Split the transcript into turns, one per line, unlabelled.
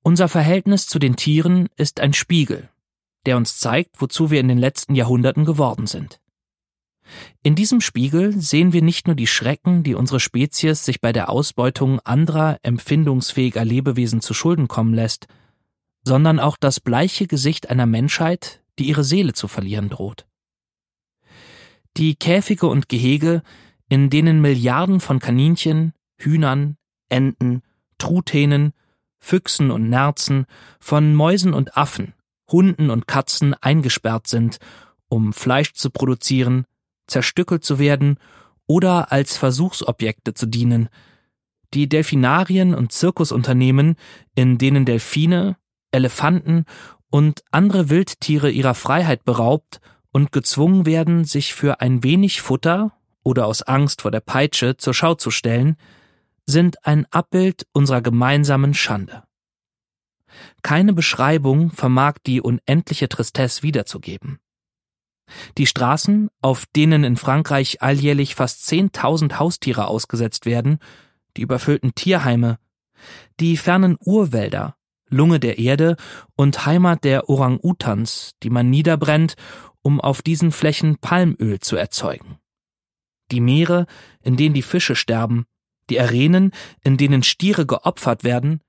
Unser Verhältnis zu den Tieren ist ein Spiegel, der uns zeigt, wozu wir in den letzten Jahrhunderten geworden sind. In diesem Spiegel sehen wir nicht nur die Schrecken, die unsere Spezies sich bei der Ausbeutung anderer, empfindungsfähiger Lebewesen zu Schulden kommen lässt, sondern auch das bleiche Gesicht einer Menschheit, die ihre Seele zu verlieren droht. Die Käfige und Gehege, in denen Milliarden von Kaninchen, Hühnern, Enten, Truthähnen, Füchsen und Nerzen, von Mäusen und Affen, Hunden und Katzen eingesperrt sind, um Fleisch zu produzieren, zerstückelt zu werden oder als Versuchsobjekte zu dienen, die Delfinarien und Zirkusunternehmen, in denen Delfine, Elefanten und andere Wildtiere ihrer Freiheit beraubt und gezwungen werden, sich für ein wenig Futter oder aus Angst vor der Peitsche zur Schau zu stellen, sind ein Abbild unserer gemeinsamen Schande. Keine Beschreibung vermag die unendliche Tristesse wiederzugeben. Die Straßen, auf denen in Frankreich alljährlich fast 10.000 Haustiere ausgesetzt werden, die überfüllten Tierheime, die fernen Urwälder, Lunge der Erde und Heimat der Orang-Utans, die man niederbrennt, um auf diesen Flächen Palmöl zu erzeugen. Die Meere, in denen die Fische sterben, die Arenen, in denen Stiere geopfert werden,